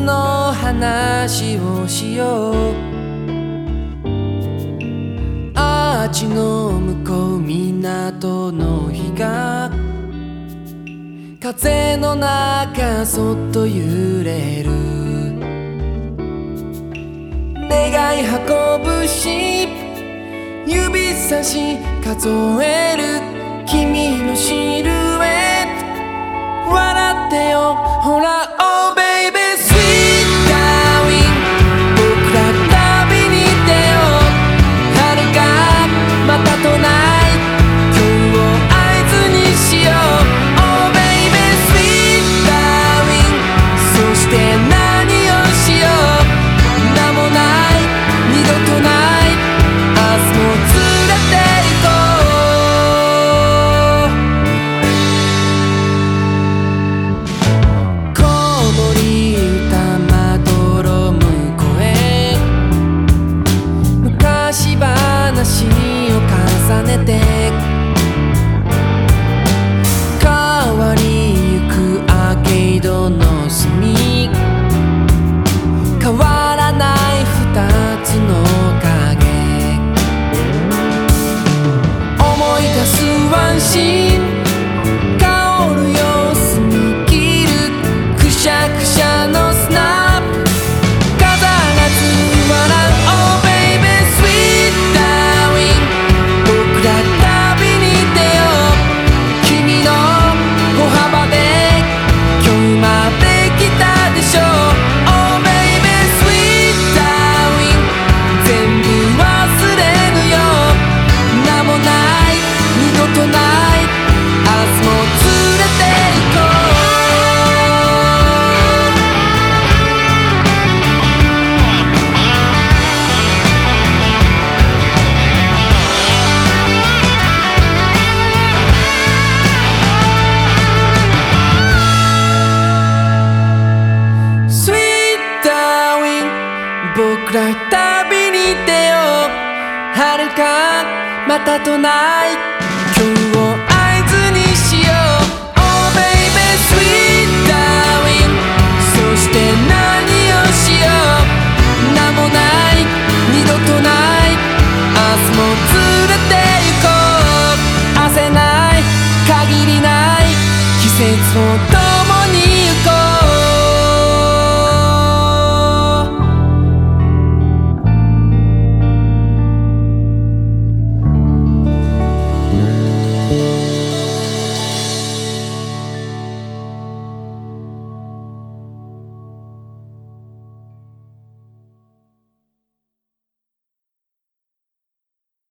夏の話をしよう。あっちの向こう港の日が風の中そっと揺れる。願い運ぶし指差し数える君のシルエット。笑ってよほら Oh baby sweet darling 僕ら旅に出よう。遥かまたとない今日を合図にしよう。 Oh baby sweet darling そして何をしよう。名もない二度とない明日も連れて行こう。子守歌まどろむ声昔話を重ねて変わりゆくアーケードの隅変わらない二つの影思い出すワンシーン香る様子に切るくしゃくしゃのスナップ飾らず笑う Oh baby sweet darling 僕ら旅に出よう。君の歩幅で今日まで来たでしょう。 Oh baby sweet darling 全部忘れぬよ。名もない二度とない明日も連れて行こう。Sweet darling 僕ら旅に出よう。遥かまたとない今日を合図にしよう。 Oh baby sweet darling そして何をしよう。名もない二度とない明日も連れて行こう。焦ない限りない季節を